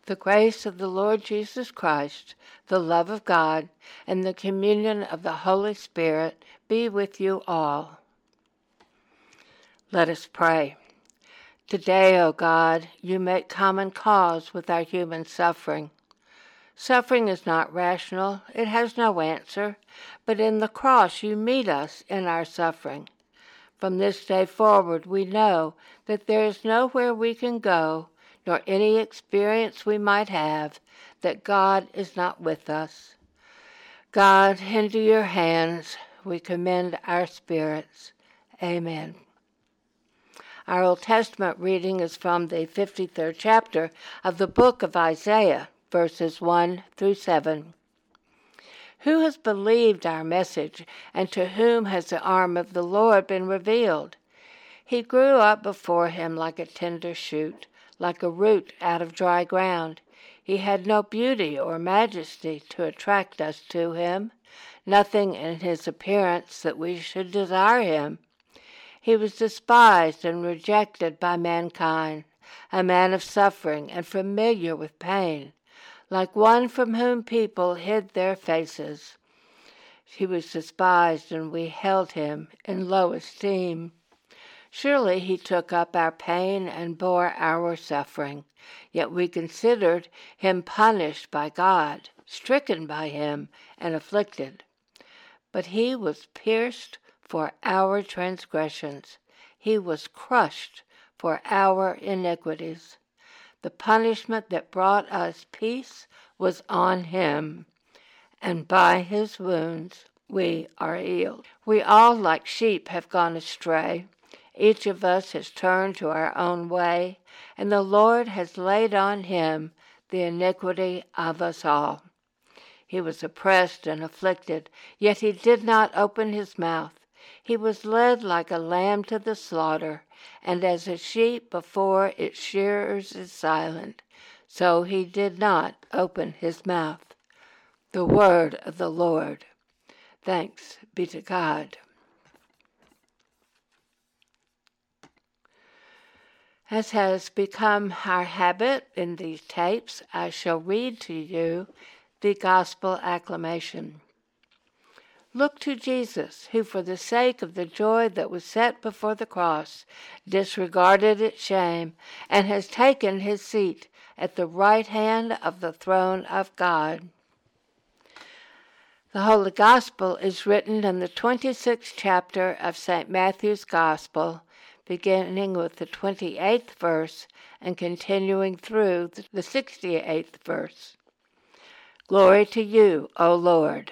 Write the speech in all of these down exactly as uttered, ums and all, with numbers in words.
The grace of the Lord Jesus Christ, the love of God, and the communion of the Holy Spirit be with you all. Let us pray. Today, O God, you make common cause with our human suffering. Suffering is not rational, it has no answer, but in the cross you meet us in our suffering. From this day forward we know that there is nowhere we can go, nor any experience we might have, that God is not with us. God, into your hands we commend our spirits. Amen. Our Old Testament reading is from the fifty-third chapter of the book of Isaiah, verses one through seven. Who has believed our message, and to whom has the arm of the Lord been revealed? He grew up before him like a tender shoot, like a root out of dry ground. He had no beauty or majesty to attract us to him, nothing in his appearance that we should desire him. He was despised and rejected by mankind, a man of suffering and familiar with pain, like one from whom people hid their faces. He was despised, and we held him in low esteem. Surely he took up our pain and bore our suffering, yet we considered him punished by God, stricken by him, and afflicted. But he was pierced for our transgressions. He was crushed for our iniquities. The punishment that brought us peace was on him, and by his wounds we are healed. We all like sheep have gone astray. Each of us has turned to our own way, and the Lord has laid on him the iniquity of us all. He was oppressed and afflicted, yet he did not open his mouth. He was led like a lamb to the slaughter, and as a sheep before its shearers is silent, so he did not open his mouth. The word of the Lord. Thanks be to God. As has become our habit in these tapes, I shall read to you the Gospel acclamation. Look to Jesus, who for the sake of the joy that was set before the cross disregarded its shame and has taken his seat at the right hand of the throne of God. The Holy Gospel is written in the twenty-sixth chapter of Saint Matthew's Gospel, beginning with the twenty-eighth verse and continuing through the sixty-eighth verse. Glory to you, O Lord.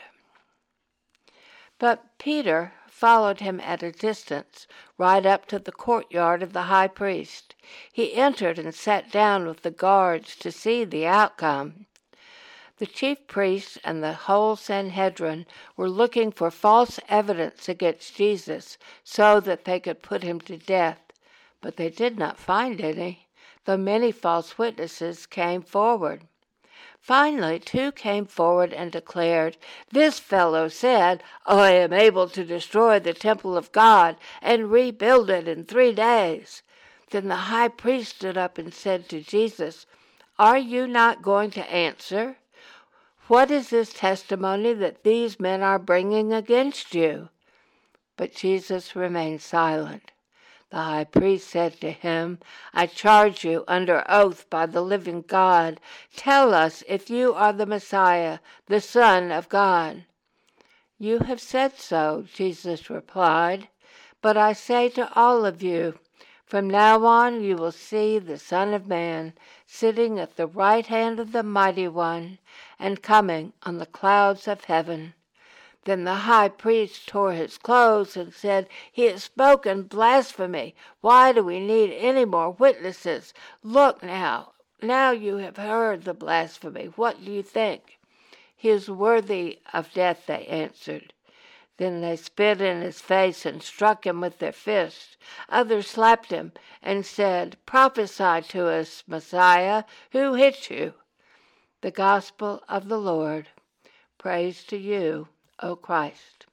But Peter followed him at a distance, right up to the courtyard of the high priest. He entered and sat down with the guards to see the outcome. The chief priests and the whole Sanhedrin were looking for false evidence against Jesus so that they could put him to death, but they did not find any, though many false witnesses came forward. Finally, two came forward and declared, "This fellow said, 'I am able to destroy the temple of God and rebuild it in three days.'" Then the high priest stood up and said to Jesus, "Are you not going to answer? What is this testimony that these men are bringing against you?" But Jesus remained silent. The high priest said to him, "I charge you under oath by the living God, tell us if you are the Messiah, the Son of God." "You have said so," Jesus replied, "but I say to all of you, from now on you will see the Son of Man sitting at the right hand of the Mighty One and coming on the clouds of heaven." Then the high priest tore his clothes and said, "He has spoken blasphemy. Why do we need any more witnesses? Look now, now you have heard the blasphemy. What do you think?" "He is worthy of death," they answered. Then they spit in his face and struck him with their fists. Others slapped him and said, "Prophesy to us, Messiah, who hit you?" The Gospel of the Lord. Praise to you, O Christ.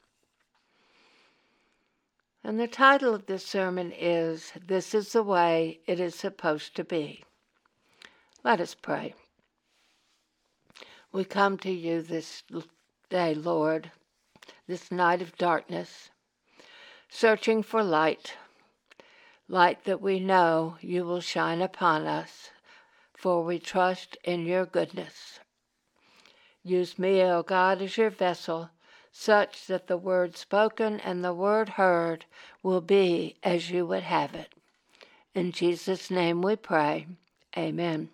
And the title of this sermon is, "This is the Way It Is Supposed to Be." Let us pray. We come to you this day, Lord, this night of darkness, searching for light, light that we know you will shine upon us, for we trust in your goodness. Use me, O God, as your vessel, such that the word spoken and the word heard will be as you would have it. In Jesus' name we pray. Amen.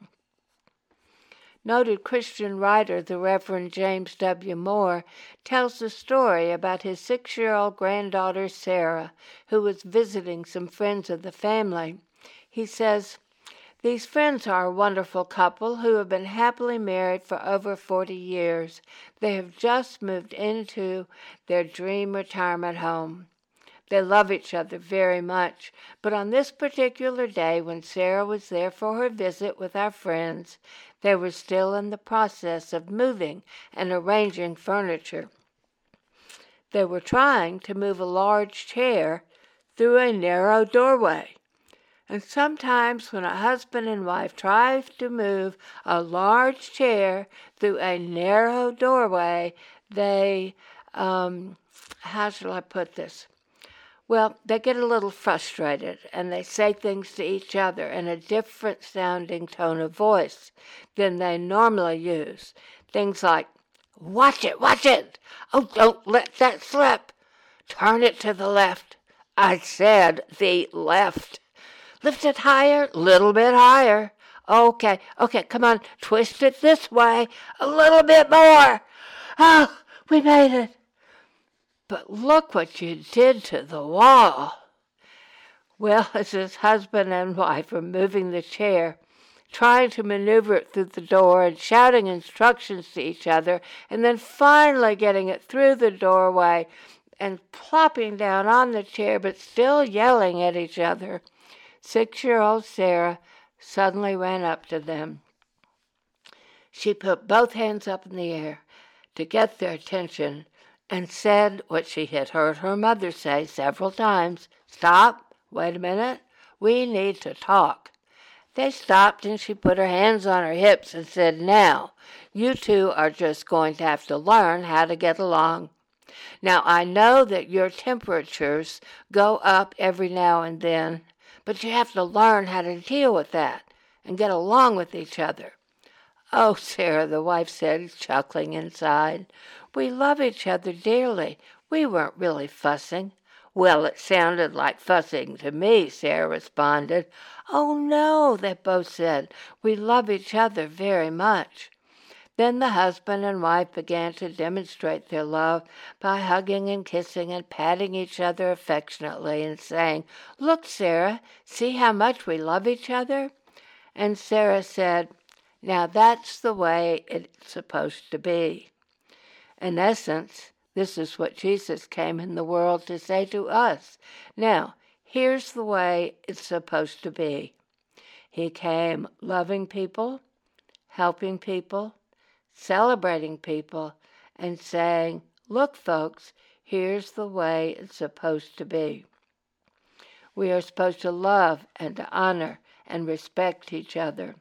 Noted Christian writer, the Reverend James W. Moore, tells the story about his six-year-old granddaughter Sarah, who was visiting some friends of the family. He says, "These friends are a wonderful couple who have been happily married for over forty years. They have just moved into their dream retirement home. They love each other very much, but on this particular day when Sarah was there for her visit with our friends, they were still in the process of moving and arranging furniture. They were trying to move a large chair through a narrow doorway. And sometimes when a husband and wife try to move a large chair through a narrow doorway, they, um, how shall I put this? Well, they get a little frustrated, and they say things to each other in a different sounding tone of voice than they normally use. Things like, watch it, watch it. Oh, don't let that slip. Turn it to the left. I said the left. Lift it higher, little bit higher. Okay, okay, come on, twist it this way, a little bit more. Oh, we made it. But look what you did to the wall." Well, as his husband and wife were moving the chair, trying to maneuver it through the door and shouting instructions to each other, and then finally getting it through the doorway and plopping down on the chair, but still yelling at each other, six-year-old Sarah suddenly ran up to them. She put both hands up in the air to get their attention and said what she had heard her mother say several times, "Stop, wait a minute, we need to talk." They stopped, and she put her hands on her hips and said, "Now, you two are just going to have to learn how to get along. Now, I know that your temperatures go up every now and then, but you have to learn how to deal with that and get along with each other." "Oh, Sarah," the wife said, chuckling inside, "we love each other dearly. We weren't really fussing." "Well, it sounded like fussing to me," Sarah responded. "Oh, no," they both said. "We love each other very much." Then the husband and wife began to demonstrate their love by hugging and kissing and patting each other affectionately and saying, "Look, Sarah, see how much we love each other?" And Sarah said, "Now that's the way it's supposed to be." In essence, this is what Jesus came in the world to say to us. Now, here's the way it's supposed to be. He came loving people, helping people, celebrating people, and saying, "Look, folks, here's the way it's supposed to be." We are supposed to love and to honor and respect each other.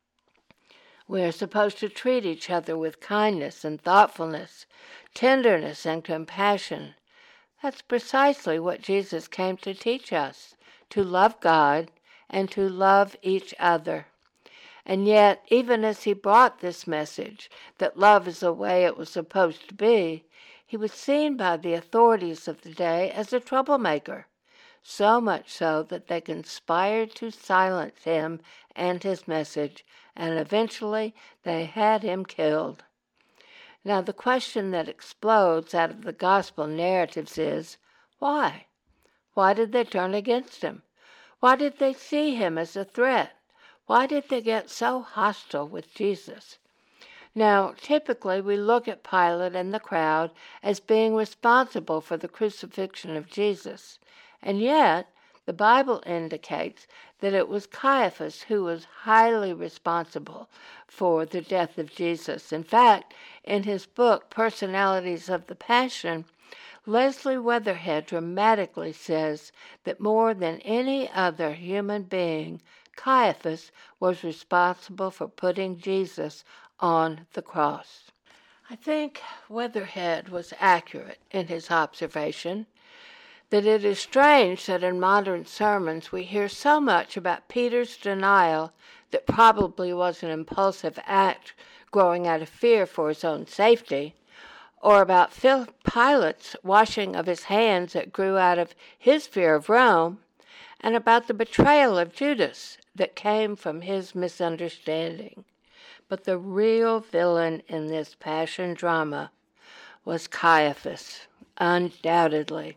We are supposed to treat each other with kindness and thoughtfulness, tenderness and compassion. That's precisely what Jesus came to teach us, to love God and to love each other. And yet, even as he brought this message, that love is the way it was supposed to be, he was seen by the authorities of the day as a troublemaker, so much so that they conspired to silence him and his message, and eventually they had him killed. Now, the question that explodes out of the gospel narratives is, why? Why did they turn against him? Why did they see him as a threat? Why did they get so hostile with Jesus? Now, typically we look at Pilate and the crowd as being responsible for the crucifixion of Jesus, and yet the Bible indicates that it was Caiaphas who was highly responsible for the death of Jesus. In fact, in his book, Personalities of the Passion, Leslie Weatherhead dramatically says that more than any other human being, Caiaphas was responsible for putting Jesus on the cross. I think Weatherhead was accurate in his observation that it is strange that in modern sermons we hear so much about Peter's denial that probably was an impulsive act growing out of fear for his own safety, or about Pilate's washing of his hands that grew out of his fear of Rome, and about the betrayal of Judas that came from his misunderstanding. But the real villain in this passion drama was Caiaphas, undoubtedly.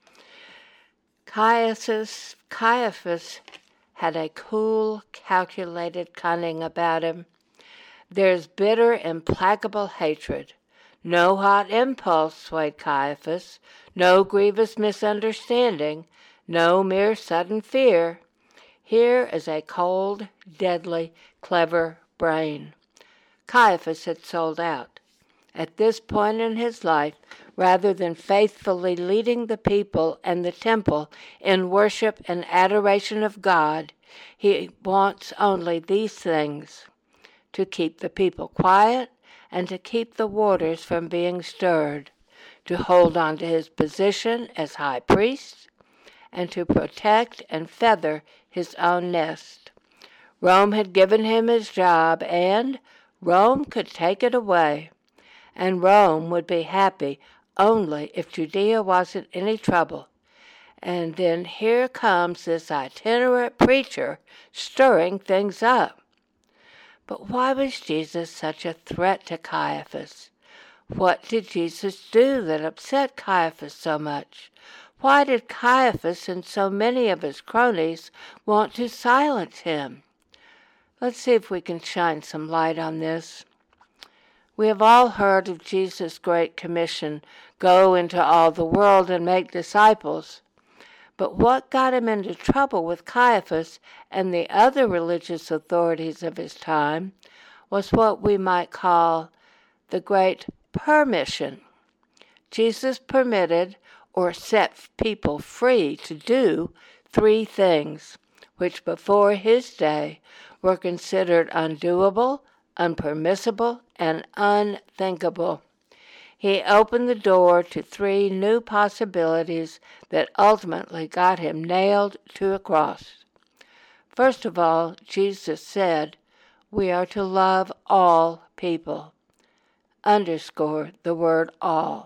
Caiaphas, Caiaphas had a cool, calculated cunning about him. There's bitter, implacable hatred. No hot impulse swayed Caiaphas, no grievous misunderstanding, no mere sudden fear. Here is a cold, deadly, clever brain. Caiaphas had sold out. At this point in his life, rather than faithfully leading the people and the temple in worship and adoration of God, he wants only these things: to keep the people quiet and to keep the waters from being stirred, to hold on to his position as high priest, and to protect and feather his own nest. Rome had given him his job, and Rome could take it away. And Rome would be happy only if Judea wasn't any trouble. And then here comes this itinerant preacher stirring things up. But why was Jesus such a threat to Caiaphas? What did Jesus do that upset Caiaphas so much? Why did Caiaphas and so many of his cronies want to silence him? Let's see if we can shine some light on this. We have all heard of Jesus' great commission, go into all the world and make disciples. But what got him into trouble with Caiaphas and the other religious authorities of his time was what we might call the great permission. Jesus permitted or set people free to do three things, which before his day were considered undoable, unpermissible, and unthinkable. He opened the door to three new possibilities that ultimately got him nailed to a cross. First of all, Jesus said, we are to love all people. Underscore the word all.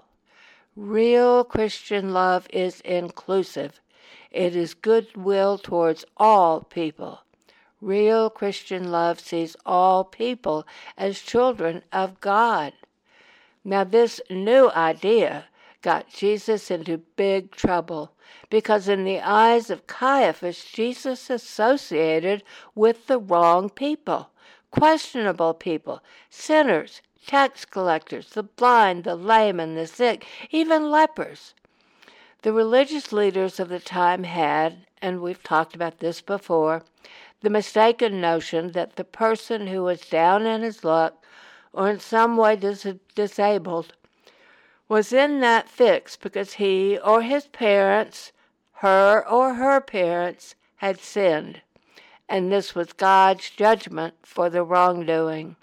Real Christian love is inclusive. It is goodwill towards all people. Real Christian love sees all people as children of God. Now, this new idea got Jesus into big trouble because in the eyes of Caiaphas, Jesus associated with the wrong people, questionable people, sinners, tax collectors, the blind, the lame, and the sick, even lepers. The religious leaders of the time had, and we've talked about this before, the mistaken notion that the person who was down in his luck or in some way dis- disabled was in that fix because he or his parents, her or her parents, had sinned, and this was God's judgment for the wrongdoing.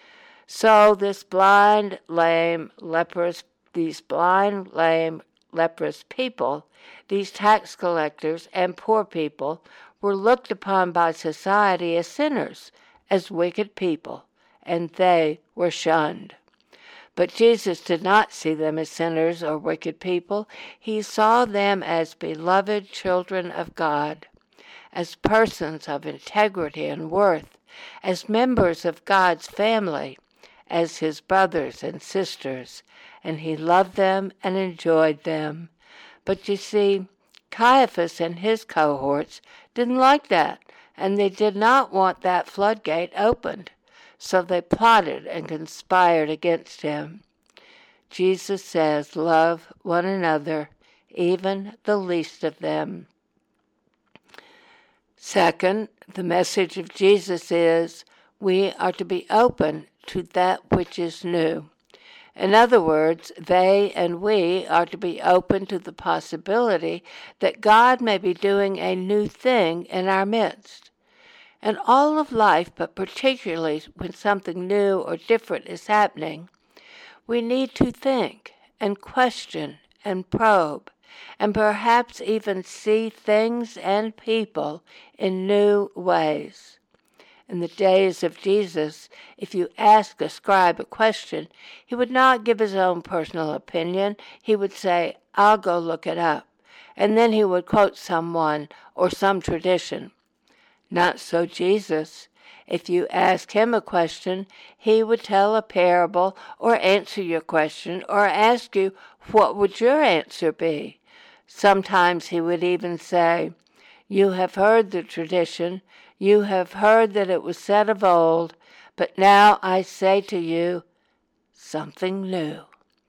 So this blind, lame, leprous, these blind, lame, leprous people, these tax collectors and poor people, were looked upon by society as sinners, as wicked people, and they were shunned. But Jesus did not see them as sinners or wicked people. He saw them as beloved children of God, as persons of integrity and worth, as members of God's family, as his brothers and sisters, and he loved them and enjoyed them. But you see, Caiaphas and his cohorts didn't like that, and they did not want that floodgate opened, so they plotted and conspired against him. Jesus says, love one another, even the least of them. Second, the message of Jesus is we are to be open to that which is new. In other words, they and we are to be open to the possibility that God may be doing a new thing in our midst. And all of life, but particularly when something new or different is happening, we need to think and question and probe, and perhaps even see things and people in new ways. In the days of Jesus, if you asked a scribe a question, he would not give his own personal opinion. He would say, "I'll go look it up." And then he would quote someone or some tradition. Not so Jesus. If you ask him a question, he would tell a parable or answer your question or ask you, what would your answer be? Sometimes he would even say, "You have heard the tradition, you have heard that it was said of old, but now I say to you something new."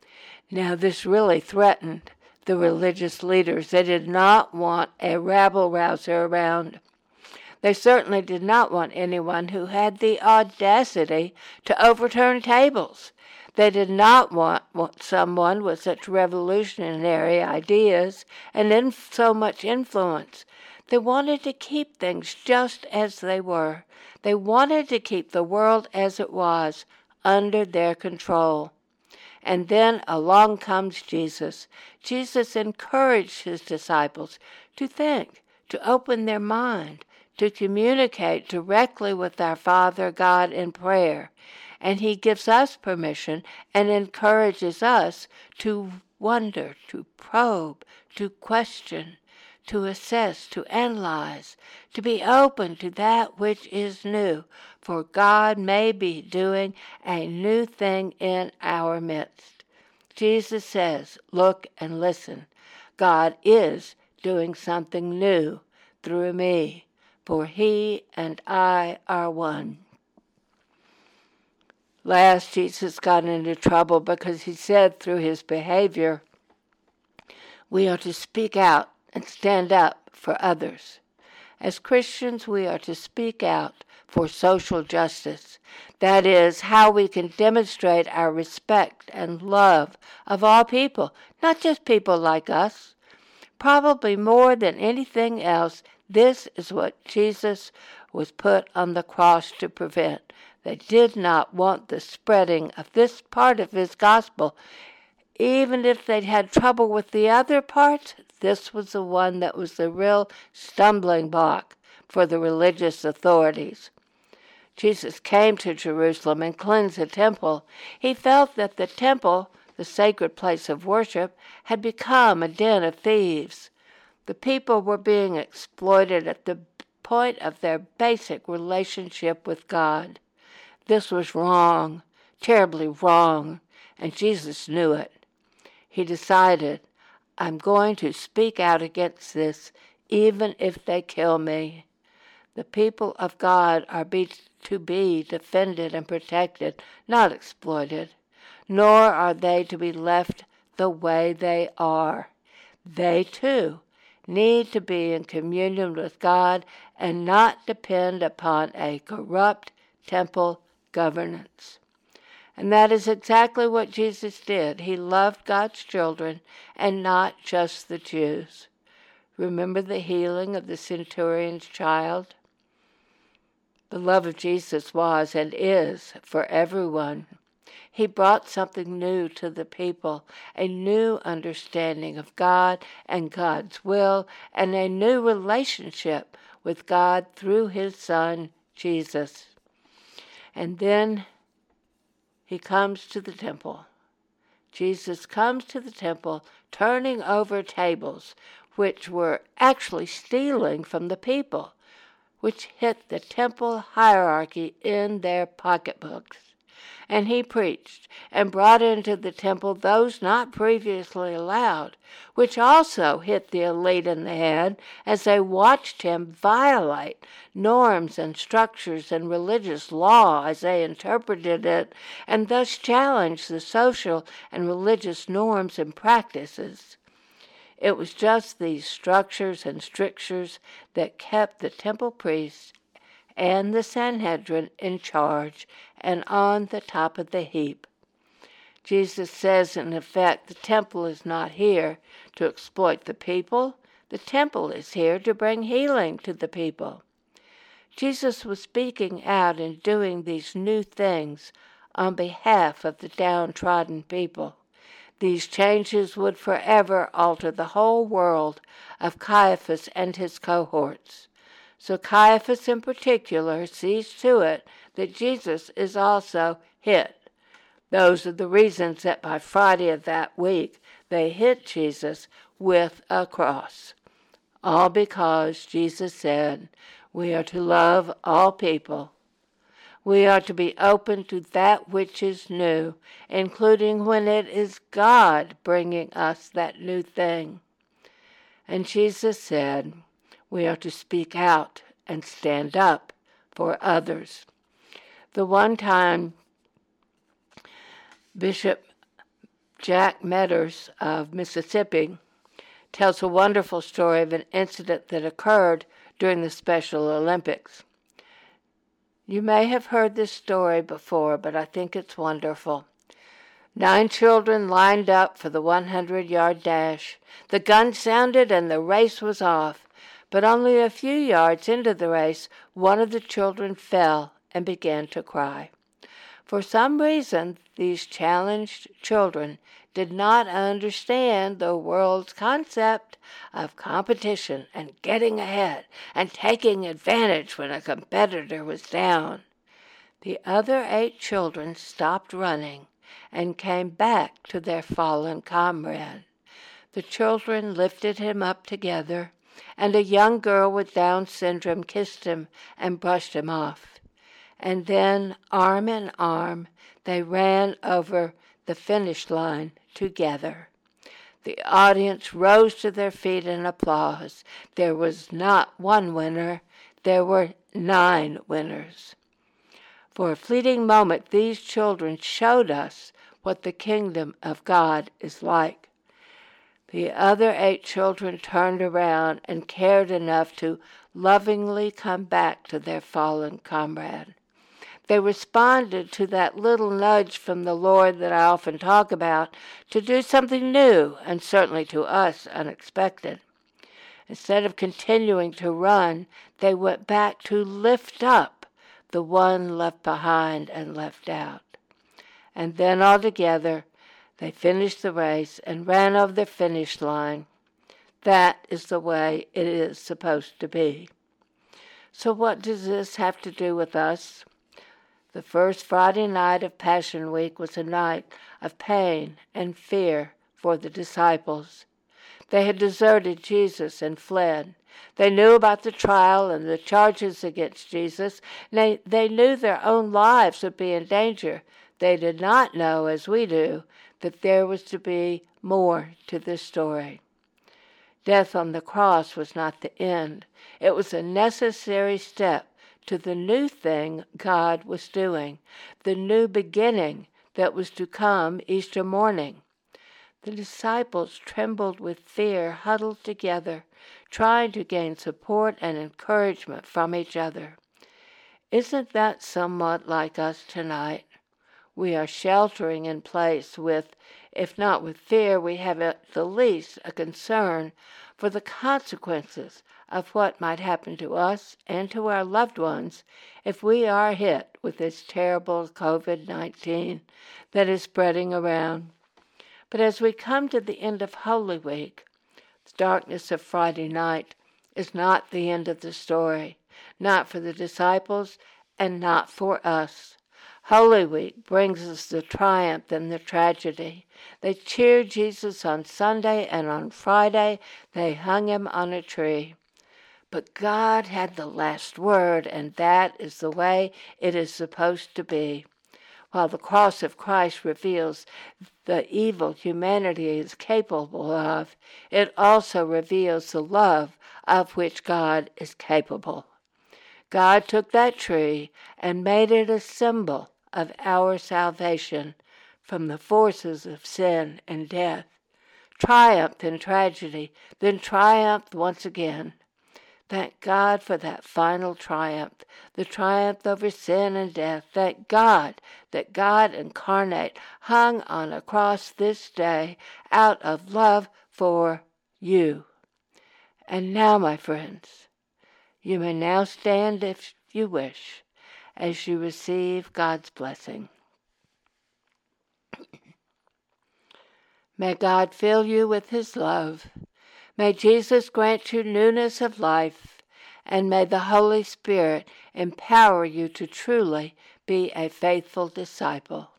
Now this really threatened the religious leaders. They did not want a rabble-rouser around. They certainly did not want anyone who had the audacity to overturn tables. They did not want, want someone with such revolutionary ideas and in so much influence. They wanted to keep things just as they were. They wanted to keep the world as it was, under their control. And then along comes Jesus. Jesus encouraged his disciples to think, to open their mind, to communicate directly with our Father God in prayer. And he gives us permission and encourages us to wonder, to probe, to question, to assess, to analyze, to be open to that which is new, for God may be doing a new thing in our midst. Jesus says, look and listen. God is doing something new through me, for he and I are one. Last, Jesus got into trouble because he said through his behavior, we are to speak out and stand up for others. As Christians, we are to speak out for social justice. That is, how we can demonstrate our respect and love of all people, not just people like us. Probably more than anything else, this is what Jesus was put on the cross to prevent. They did not want the spreading of this part of his gospel. Even if they'd had trouble with the other parts, this was the one that was the real stumbling block for the religious authorities. Jesus came to Jerusalem and cleansed the temple. He felt that the temple, the sacred place of worship, had become a den of thieves. The people were being exploited at the point of their basic relationship with God. This was wrong, terribly wrong, and Jesus knew it. He decided, I'm going to speak out against this, even if they kill me. The people of God are be, to be defended and protected, not exploited, nor are they to be left the way they are. They, too, need to be in communion with God and not depend upon a corrupt temple governance. And that is exactly what Jesus did. He loved God's children and not just the Jews. Remember the healing of the centurion's child? The love of Jesus was and is for everyone. He brought something new to the people, a new understanding of God and God's will, and a new relationship with God through his Son, Jesus. And then he comes to the temple. Jesus comes to the temple, turning over tables, which were actually stealing from the people, which hit the temple hierarchy in their pocketbooks. And he preached and brought into the temple those not previously allowed, which also hit the elite in the head as they watched him violate norms and structures and religious law as they interpreted it, and thus challenge the social and religious norms and practices. It was just these structures and strictures that kept the temple priests and the Sanhedrin in charge and on the top of the heap. Jesus says, in effect, the temple is not here to exploit the people. The temple is here to bring healing to the people. Jesus was speaking out and doing these new things on behalf of the downtrodden people. These changes would forever alter the whole world of Caiaphas and his cohorts. So Caiaphas in particular sees to it that Jesus is also hit. Those are the reasons that by Friday of that week they hit Jesus with a cross. All because Jesus said, we are to love all people. We are to be open to that which is new, including when it is God bringing us that new thing. And Jesus said, we are to speak out and stand up for others. The one time Bishop Jack Meadors of Mississippi tells a wonderful story of an incident that occurred during the Special Olympics. You may have heard this story before, but I think it's wonderful. Nine children lined up for the hundred-yard dash. The gun sounded and the race was off, but only a few yards into the race, one of the children fell and began to cry. For some reason, these challenged children did not understand the world's concept of competition and getting ahead and taking advantage when a competitor was down. The other eight children stopped running and came back to their fallen comrade. The children lifted him up together, and a young girl with Down syndrome kissed him and brushed him off. And then, arm in arm, they ran over the finish line together. The audience rose to their feet in applause. There was not one winner, there were nine winners. For a fleeting moment, these children showed us what the kingdom of God is like. The other eight children turned around and cared enough to lovingly come back to their fallen comrade. They responded to that little nudge from the Lord that I often talk about to do something new and certainly to us unexpected. Instead of continuing to run, they went back to lift up the one left behind and left out. And then all together, they finished the race and ran over the finish line. That is the way it is supposed to be. So what does this have to do with us? The first Friday night of Passion Week was a night of pain and fear for the disciples. They had deserted Jesus and fled. They knew about the trial and the charges against Jesus. They, they knew their own lives would be in danger. They did not know, as we do, that there was to be more to this story. Death on the cross was not the end. It was a necessary step to the new thing God was doing, the new beginning that was to come Easter morning. The disciples trembled with fear, huddled together, trying to gain support and encouragement from each other. Isn't that somewhat like us tonight? We are sheltering in place with, if not with fear, we have at the least a concern for the consequences of what might happen to us and to our loved ones if we are hit with this terrible covid nineteen that is spreading around. But as we come to the end of Holy Week, the darkness of Friday night is not the end of the story, not for the disciples and not for us. Holy Week brings us the triumph and the tragedy. They cheered Jesus on Sunday, and on Friday they hung him on a tree. But God had the last word, and that is the way it is supposed to be. While the cross of Christ reveals the evil humanity is capable of, it also reveals the love of which God is capable. God took that tree and made it a symbol of our salvation from the forces of sin and death, triumphed in tragedy, then triumphed once again. Thank God for that final triumph, the triumph over sin and death. Thank God that God incarnate hung on a cross this day out of love for you. And now, my friends, you may now stand if you wish as you receive God's blessing. May God fill you with his love. May Jesus grant you newness of life, and may the Holy Spirit empower you to truly be a faithful disciple.